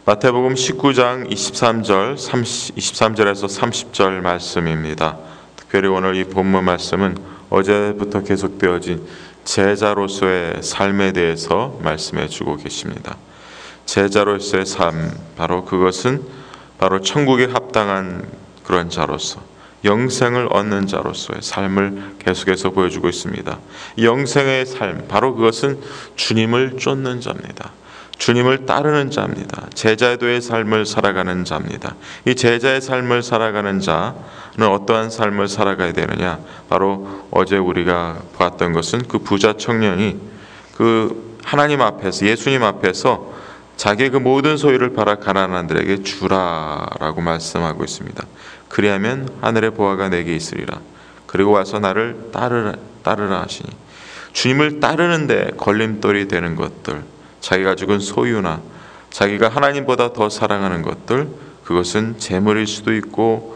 마태복음 19장 23절에서 30절 말씀입니다. 특별히 오늘 이 본문 말씀은 어제부터 계속되어진 제자로서의 삶에 대해서 말씀해 주고 계십니다. 제자로서의 삶, 그것은 천국에 합당한 그런 자로서, 영생을 얻는 자로서의 삶을 계속해서 보여주고 있습니다. 영생의 삶, 그것은 주님을 쫓는 자입니다. 주님을 따르는 자입니다. 제자도의 삶을 살아가는 자입니다. 이 제자의 삶을 살아가는 자는 어떠한 삶을 살아가야 되느냐? 바로 어제 우리가 봤던 것은 그 부자 청년이 그 하나님 앞에서, 예수님 앞에서 자기의 그 모든 소유를 팔아 가난한들에게 주라라고 말씀하고 있습니다. 그리하면 하늘의 보화가 내게 있으리라. 그리고 와서 나를 따르라 하시니, 주님을 따르는데 걸림돌이 되는 것들, 자기가 가지고 있는 소유나 자기가 하나님보다 더 사랑하는 것들, 그것은 재물일 수도 있고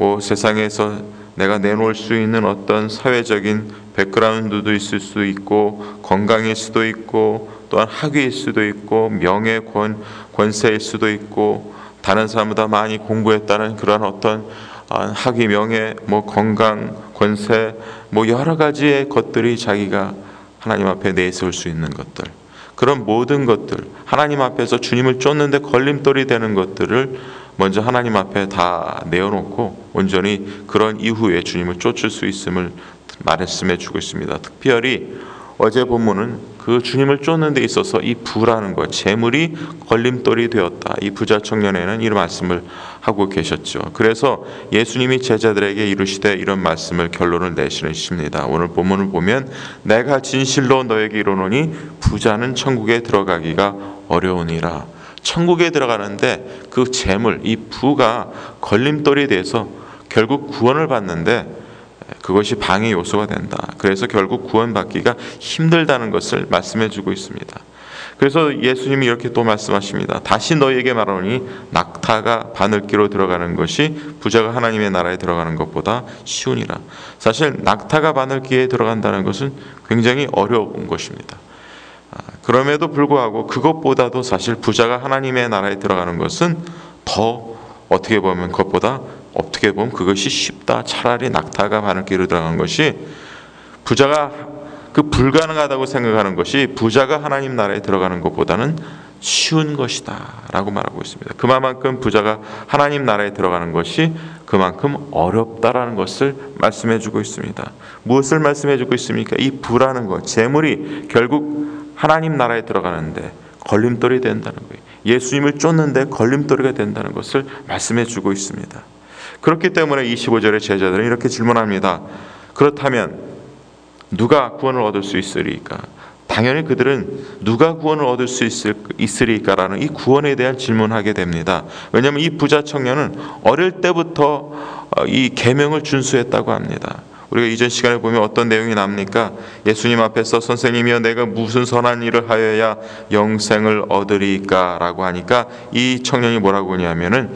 세상에서 내가 내놓을 수 있는 어떤 사회적인 백그라운드도 있을 수도 있고, 건강일 수도 있고, 또한 학위일 수도 있고, 명예, 권세일 수도 있고, 다른 사람보다 많이 공부했다는 그런 어떤 학위, 명예, 건강, 권세, 여러 가지의 것들이 자기가 하나님 앞에 내세울 수 있는 것들, 그런 모든 것들, 하나님 앞에서 주님을 쫓는데 걸림돌이 되는 것들을 먼저 하나님 앞에 다 내어놓고 온전히 그런 이후에 주님을 쫓을 수 있음을 말씀해 주고 있습니다. 특별히 어제 본문은 그 주님을 쫓는 데 있어서 이 부라는 것, 재물이 걸림돌이 되었다. 이 부자 청년에는 이런 말씀을 하고 계셨죠. 그래서 예수님이 제자들에게 이르시되 이런 말씀을 결론을 내시십니다. 오늘 본문을 보면 내가 진실로 너에게 이르노니 부자는 천국에 들어가기가 어려우니라. 천국에 들어가는데 그 재물, 이 부가 걸림돌이 돼서 결국 구원을 받는데 그것이 방해 요소가 된다. 그래서 결국 구원받기가 힘들다는 것을 말씀해 주고 있습니다. 그래서 예수님이 이렇게 또 말씀하십니다. 다시 너희에게 말하노니 낙타가 바늘귀로 들어가는 것이 부자가 하나님의 나라에 들어가는 것보다 쉬우니라. 사실 낙타가 바늘귀에 들어간다는 것은 굉장히 어려운 것입니다. 그럼에도 불구하고 그것보다도 사실 부자가 하나님의 나라에 들어가는 것은 더 어떻게 보면 그것이 쉽다. 차라리 낙타가 바늘귀로 들어가는 것이, 부자가 불가능하다고 생각하는 것이 부자가 하나님 나라에 들어가는 것보다는 쉬운 것이다 라고 말하고 있습니다. 그만큼 부자가 하나님 나라에 들어가는 것이 그만큼 어렵다라는 것을 말씀해 주고 있습니다. 무엇을 말씀해 주고 있습니까? 이 부라는 것, 재물이 결국 하나님 나라에 들어가는데 걸림돌이 된다는 거예요. 예수님을 쫓는데 걸림돌이가 된다는 것을 말씀해 주고 있습니다. 그렇기 때문에 25절의 제자들은 이렇게 질문합니다. 그렇다면 누가 구원을 얻을 수 있으리까? 당연히 그들은 누가 구원을 얻을 수 있으리까라는 이 구원에 대한 질문하게 됩니다. 왜냐하면 이 부자 청년은 어릴 때부터 이 계명을 준수했다고 합니다. 우리가 이전 시간에 보면 어떤 내용이 납니까? 예수님 앞에서 선생님이여 내가 무슨 선한 일을 하여야 영생을 얻으리까? 라고 하니까 이 청년이 뭐라고 하냐면은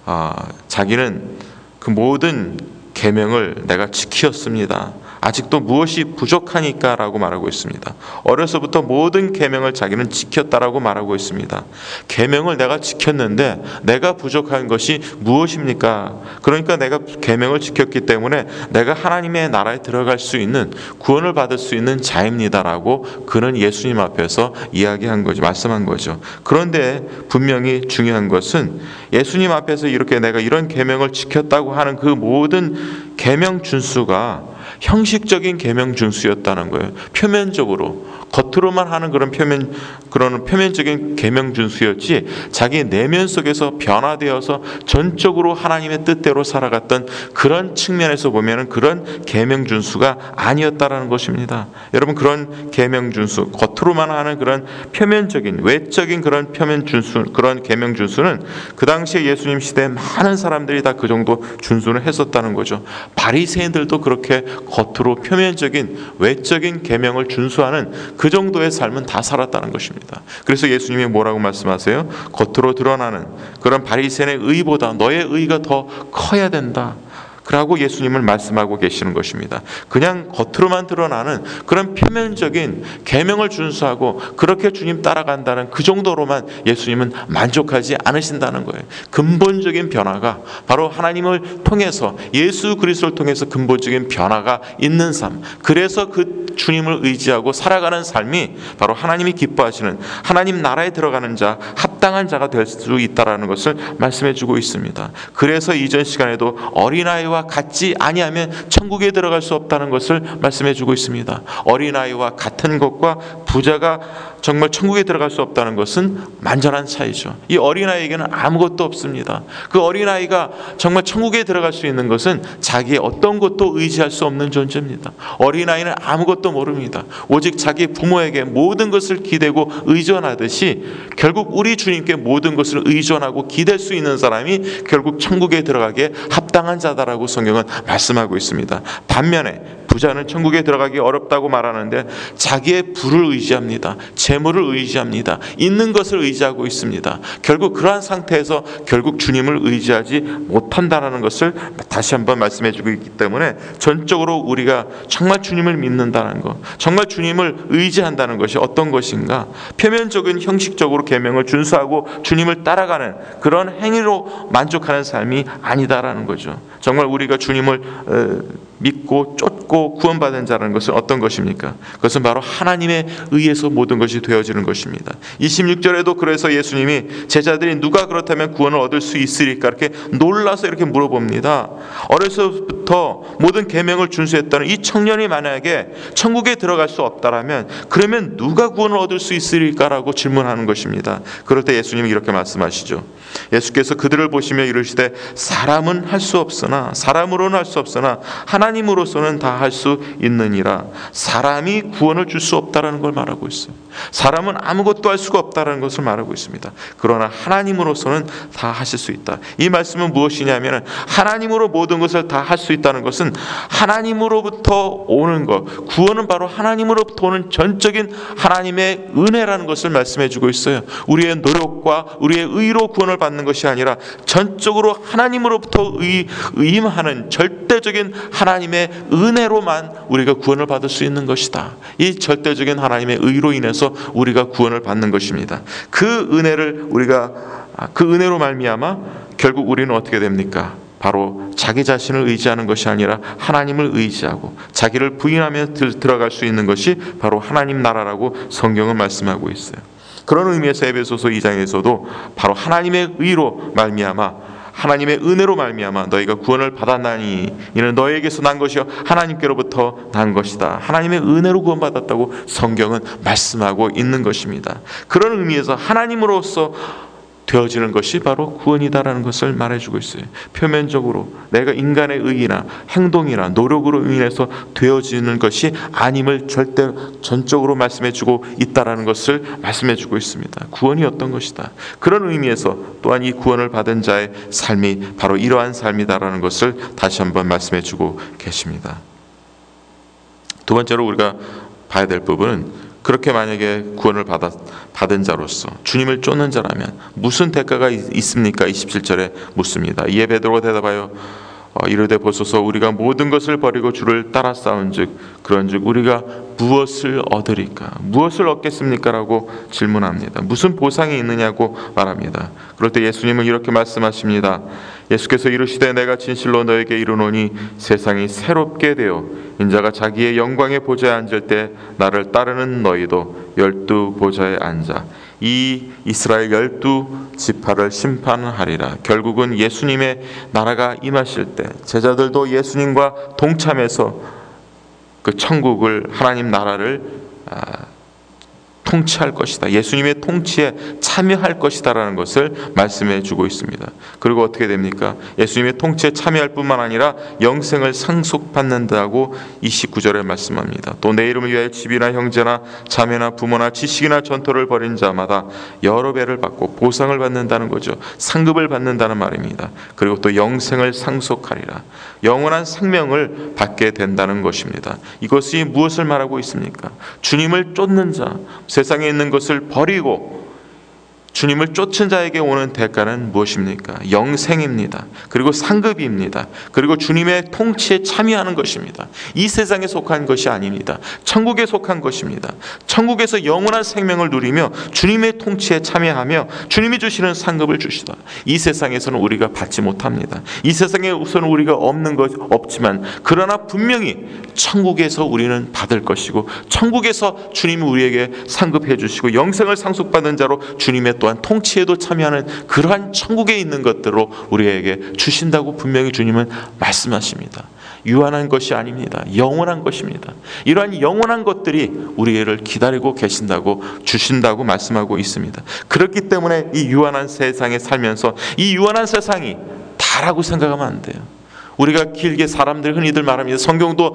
자기는 그 모든 계명을 내가 지키었습니다. 아직도 무엇이 부족하니까 라고 말하고 있습니다. 어려서부터 모든 계명을 자기는 지켰다라고 말하고 있습니다. 계명을 내가 지켰는데 내가 부족한 것이 무엇입니까? 그러니까 내가 계명을 지켰기 때문에 내가 하나님의 나라에 들어갈 수 있는, 구원을 받을 수 있는 자입니다라고 그는 예수님 앞에서 이야기한 거죠. 말씀한 거죠. 그런데 분명히 중요한 것은 예수님 앞에서 이렇게 내가 이런 계명을 지켰다고 하는 그 모든 계명 준수가 형식적인 계명 준수였다는 거예요. 표면적으로, 겉으로만 하는 그런 표면적인 계명 준수였지, 자기 내면 속에서 변화되어서 전적으로 하나님의 뜻대로 살아갔던 그런 측면에서 보면은 그런 계명 준수가 아니었다라는 것입니다. 여러분, 그런 계명 준수, 겉으로만 하는 그런 표면적인, 외적인 그런 표면 준수, 그런 계명 준수는 그 당시에 예수님 시대에 많은 사람들이 다 그 정도 준수를 했었다는 거죠. 바리새인들도 그렇게 겉으로 표면적인, 외적인 계명을 준수하는 그 정도의 삶은 다 살았다는 것입니다. 그래서 예수님이 뭐라고 말씀하세요? 겉으로 드러나는 그런 바리새인의 의보다 너의 의가 더 커야 된다. 그러고 예수님을 말씀하고 계시는 것입니다. 그냥 겉으로만 드러나는 그런 표면적인 계명을 준수하고 그렇게 주님 따라간다는 그 정도로만 예수님은 만족하지 않으신다는 거예요. 근본적인 변화가 바로 하나님을 통해서, 예수 그리스도를 통해서 근본적인 변화가 있는 삶, 그래서 그 주님을 의지하고 살아가는 삶이 바로 하나님이 기뻐하시는, 하나님 나라에 들어가는 자, 합당한 자가 될 수 있다는 것을 말씀해 주고 있습니다. 그래서 이전 시간에도 어린아이와 같지 아니하면 천국에 들어갈 수 없다는 것을 말씀해 주고 있습니다. 어린아이와 같은 것과 부자가 정말 천국에 들어갈 수 없다는 것은 만전한 차이죠. 이 어린아이에게는 아무것도 없습니다. 그 어린아이가 정말 천국에 들어갈 수 있는 것은 자기의 어떤 것도 의지할 수 없는 존재입니다. 어린아이는 아무것도 모릅니다. 오직 자기 부모에게 모든 것을 기대고 의존하듯이 결국 우리 주님께 모든 것을 의존하고 기댈 수 있는 사람이 결국 천국에 들어가기에 합당한 자다라고 성경은 말씀하고 있습니다. 반면에 부자는 천국에 들어가기 어렵다고 말하는데 자기의 부를 의지합니다. 재물을 의지합니다. 있는 것을 의지하고 있습니다. 결국 그러한 상태에서 결국 주님을 의지하지 못한다는 것을 다시 한번 말씀해 주고 있기 때문에 전적으로 우리가 정말 주님을 믿는다는 것, 정말 주님을 의지한다는 것이 어떤 것인가, 표면적인 형식적으로 계명을 준수하고 주님을 따라가는 그런 행위로 만족하는 삶이 아니다라는 거죠. 정말 우리가 주님을 믿고 쫓고 구원받은 자라는 것은 어떤 것입니까? 그것은 바로 하나님에 의해서 모든 것이 되어지는 것입니다. 26절에도 그래서 예수님이 제자들이 누가 그렇다면 구원을 얻을 수 있으리까 이렇게 놀라서 이렇게 물어봅니다. 어려서부터 모든 계명을 준수했다는 이 청년이 만약에 천국에 들어갈 수 없다라면 그러면 누가 구원을 얻을 수 있으리까라고 질문하는 것입니다. 그럴 때 예수님이 이렇게 말씀하시죠. 예수께서 그들을 보시며 이르시되 사람은 할 수 없으나, 사람으로는 할 수 없으나 하나님으로서는 다 할 수 있느니라. 사람이 구원을 줄 수 없다라는 걸 말하고 있어요. 사람은 아무것도 할 수가 없다라는 것을 말하고 있습니다. 그러나 하나님으로서는 다 하실 수 있다. 이 말씀은 무엇이냐면 하나님으로 모든 것을 다 할 수 있다는 것은 하나님으로부터 오는 것, 구원은 바로 하나님으로부터 오는 전적인 하나님의 은혜라는 것을 말씀해 주고 있어요. 우리의 노력과 우리의 의로 구원을 받는 것이 아니라 전적으로 하나님으로부터 임하는 절대적인 하나님의 은혜로만 우리가 구원을 받을 수 있는 것이다. 이 절대적인 하나님의 의로 인해서 우리가 구원을 받는 것입니다. 그 은혜를 우리가 그 은혜로 말미암아 결국 우리는 어떻게 됩니까? 바로 자기 자신을 의지하는 것이 아니라 하나님을 의지하고 자기를 부인하며 들어갈 수 있는 것이 바로 하나님 나라라고 성경은 말씀하고 있어요. 그런 의미에서 에베소서 2장에서도 바로 하나님의 의로 말미암아, 하나님의 은혜로 말미암아 너희가 구원을 받았나니 이는 너희에게서 난 것이요 하나님께로부터 난 것이다. 하나님의 은혜로 구원받았다고 성경은 말씀하고 있는 것입니다. 그런 의미에서 하나님으로서 되어지는 것이 바로 구원이다라는 것을 말해주고 있어요. 표면적으로 내가 인간의 의의나 행동이나 노력으로 인해서 되어지는 것이 아님을 절대 전적으로 말씀해주고 있다라는 것을 말씀해주고 있습니다. 구원이 어떤 것이다. 그런 의미에서 또한 이 구원을 받은 자의 삶이 바로 이러한 삶이다라는 것을 다시 한번 말씀해주고 계십니다. 두 번째로 우리가 봐야 될 부분은 그렇게 만약에 구원을 받은 자로서 주님을 쫓는 자라면 무슨 대가가 있습니까? 27절에 묻습니다. 이에 베드로가 대답하여 이르되 보소서 우리가 모든 것을 버리고 주를 따라 싸운즉 그런즉 우리가 무엇을 얻으리까? 무엇을 얻겠습니까? 라고 질문합니다. 무슨 보상이 있느냐고 말합니다. 그럴 때 예수님은 이렇게 말씀하십니다. 예수께서 이르시되 내가 진실로 너에게 이르노니 세상이 새롭게 되어 인자가 자기의 영광의 보좌에 앉을 때 나를 따르는 너희도 12 보좌에 앉아 이 이스라엘 12지파를 심판하리라. 결국은 예수님의 나라가 임하실 때 제자들도 예수님과 동참해서 그 천국을, 하나님 나라를 통치할 것이다. 예수님의 통치에 참여할 것이다라는 것을 말씀해 주고 있습니다. 그리고 어떻게 됩니까? 예수님의 통치에 참여할 뿐만 아니라 영생을 상속받는다고 29절에 말씀합니다. 또 내 이름을 위하여 집이나 형제나 자매나 부모나 지식이나 전토를 벌인 자마다 여러 배를 받고 보상을 받는다는 거죠. 상급을 받는다는 말입니다. 그리고 또 영생을 상속하리라. 영원한 생명을 받게 된다는 것입니다. 이것이 무엇을 말하고 있습니까? 주님을 쫓는 자, 세상에 있는 것을 버리고 주님을 쫓은 자에게 오는 대가는 무엇입니까? 영생입니다. 그리고 상급입니다. 그리고 주님의 통치에 참여하는 것입니다. 이 세상에 속한 것이 아닙니다. 천국에 속한 것입니다. 천국에서 영원한 생명을 누리며 주님의 통치에 참여하며 주님이 주시는 상급을 주시다. 이 세상에서는 우리가 받지 못합니다. 이 세상에 우선 우리가 없는 것 없지만, 그러나 분명히 천국에서 우리는 받을 것이고, 천국에서 주님이 우리에게 상급해 주시고 영생을 상속받은 자로 주님의 또한 통치에도 참여하는 그러한 천국에 있는 것들로 우리에게 주신다고 분명히 주님은 말씀하십니다. 유한한 것이 아닙니다. 영원한 것입니다. 이러한 영원한 것들이 우리를 기다리고 계신다고, 주신다고 말씀하고 있습니다. 그렇기 때문에 이 유한한 세상에 살면서 이 유한한 세상이 다라고 생각하면 안 돼요. 우리가 길게 사람들 흔히들 말합니다. 성경도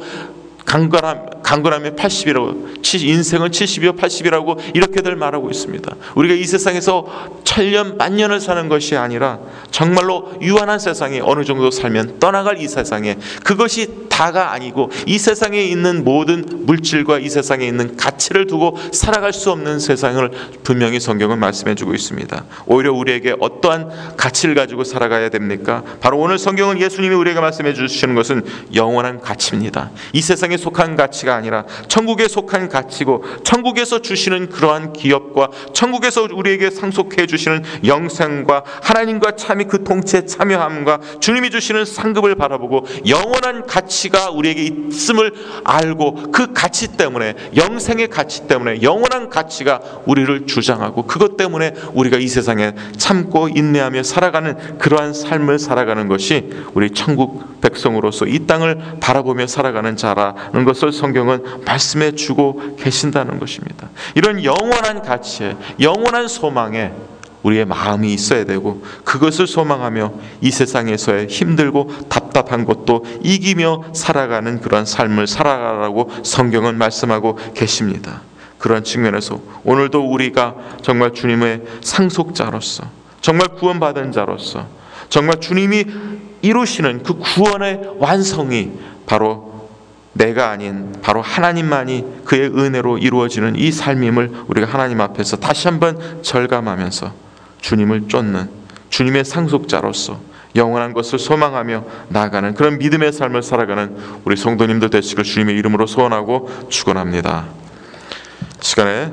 강건하면 80이라고, 인생은 70이요 80이라고 이렇게들 말하고 있습니다. 우리가 이 세상에서 천년 만년을 사는 것이 아니라 정말로 유한한 세상에 어느 정도 살면 떠나갈 이 세상에, 그것이 다가 아니고 이 세상에 있는 모든 물질과 이 세상에 있는 가치를 두고 살아갈 수 없는 세상을 분명히 성경은 말씀해 주고 있습니다. 오히려 우리에게 어떠한 가치를 가지고 살아가야 됩니까? 바로 오늘 성경은 예수님이 우리에게 말씀해 주시는 것은 영원한 가치입니다. 이 세상에 속한 가치가 아니라 천국에 속한 가치고, 천국에서 주시는 그러한 기업과 천국에서 우리에게 상속해 주시는 영생과 하나님과 참이 그 통치에 참여함과 주님이 주시는 상급을 바라보고 영원한 가치가 우리에게 있음을 알고, 그 가치 때문에, 영생의 가치 때문에, 영원한 가치가 우리를 주장하고, 그것 때문에 우리가 이 세상에 참고 인내하며 살아가는 그러한 삶을 살아가는 것이 우리 천국 백성으로서 이 땅을 바라보며 살아가는 자라는 것을 성경은 말씀해 주고 계신다는 것입니다. 이런 영원한 가치에, 영원한 소망에 우리의 마음이 있어야 되고, 그것을 소망하며 이 세상에서의 힘들고 답답한 것도 이기며 살아가는 그런 삶을 살아가라고 성경은 말씀하고 계십니다. 그런 측면에서 오늘도 우리가 정말 주님의 상속자로서, 정말 구원받은 자로서, 정말 주님이 이루시는 그 구원의 완성이 바로 내가 아닌 바로 하나님만이 그의 은혜로 이루어지는 이 삶임을 우리가 하나님 앞에서 다시 한번 절감하면서 주님을 쫓는, 주님의 상속자로서 영원한 것을 소망하며 나아가는 그런 믿음의 삶을 살아가는 우리 성도님들 되시길 주님의 이름으로 소원하고 축원합니다. 시간에